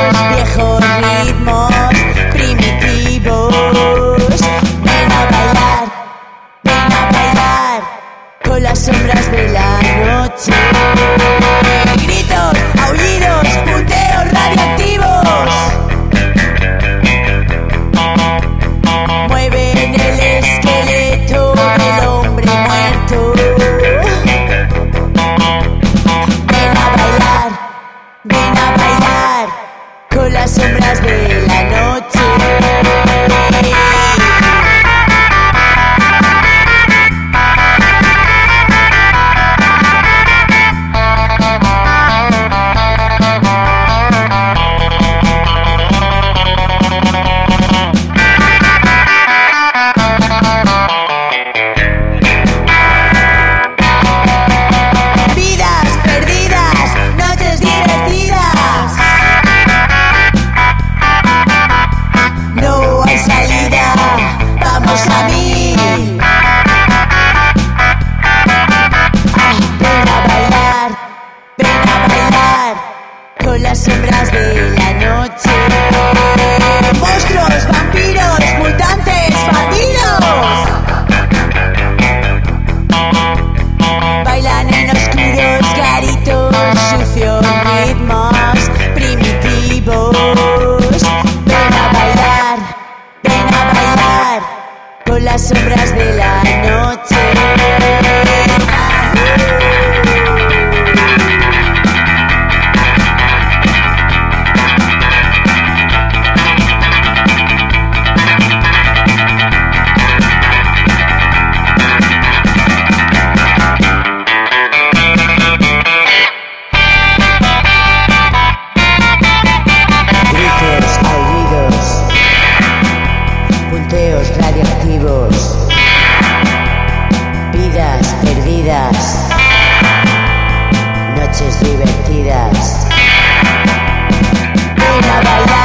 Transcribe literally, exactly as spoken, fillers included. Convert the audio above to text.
viejos ritmos primitivos. Ven a bailar, ven a bailar con las sombras de la noche. Gritos, aullidos, punteos radiactivos mueven el esqueleto del hombre muerto. Ven a bailar, ven a bailar con las sombras de la noche. Las sombras de la noche. Monstruos, vampiros, mutantes, bandidos bailan en oscuros garitos, sucios ritmos primitivos. Ven a bailar, ven a bailar con las sombras de la noche. Radiactivos, vidas perdidas, noches divertidas. Ven a bailar.